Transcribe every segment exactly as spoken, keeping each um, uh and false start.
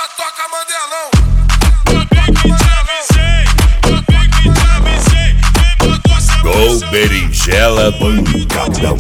Só toca Mandelão. Gol Berinjela Pancadão.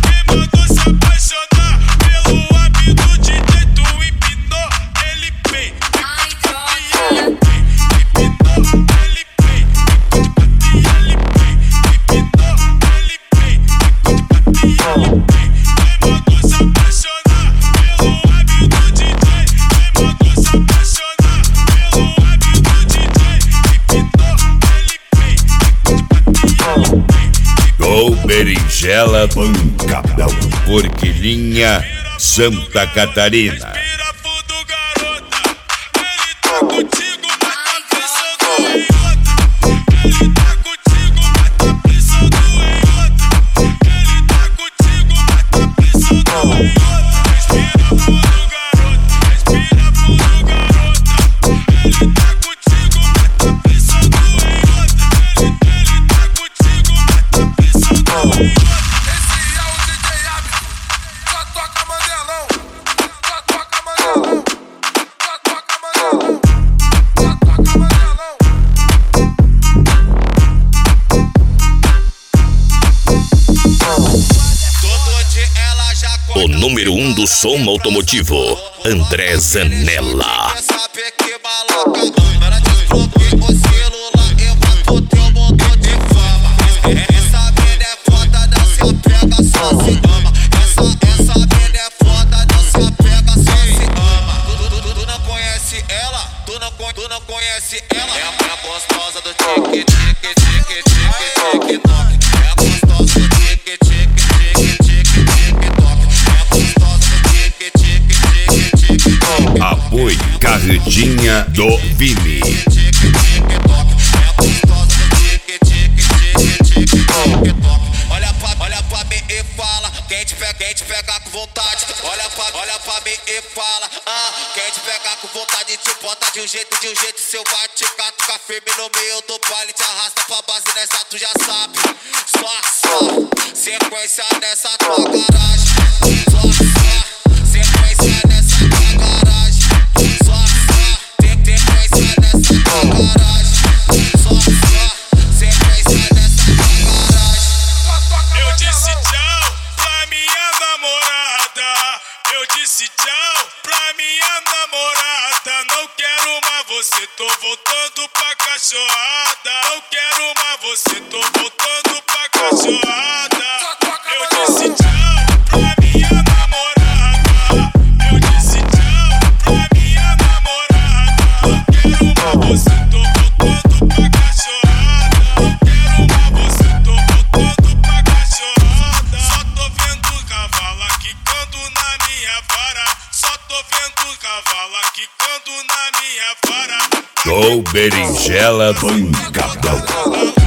Gol Berinjela Pancadão. Forquilinha, Santa Catarina. O número um do som automotivo, André Zanella. Tu não conhece ela? É a gostosa do tique, tique, tique, tique, tique, toque. É a gostosa do tique, tique, tique, tique, tique, toque. É a gostosa do tique, tique, tique, tique, toque. Apoio Carretinha do Vini. Tique, tique, toque. É a gostosa do tique, tique, tique, tique, tique, toque. Olha pra, olha pra mim e fala, quem te pega, quem te pega com vontade. Olha pra, olha pra mim e fala, ah, quem te pega com vontade te bota de um jeito, de um jeito seu bate, catuca firme no meio do baile, te arrasta pra base nessa, tu já sabe. Só, só, sequência nessa tua garagem. Só, só, sequência nessa tua garagem. Só, só, sequência nessa tua garagem. Só, só, sequência nessa tua garagem. Eu disse tchau pra minha namorada. Eu disse tchau pra minha namorada. Não quero mais você, tô voltando pra cachorrada. Não quero mais você, tô voltando pra cachorrada. Eu disse tchau pra minha namorada. Eu disse tchau pra minha namorada. Não quero mais você, tô voltando pra cachorrada. Não quero mais você, tô voltando pra cachorrada. Só tô vendo cavalo quicando na minha vara. Só tô vendo cavalo quicando na minha vara. Gol Berinjela Pancadão.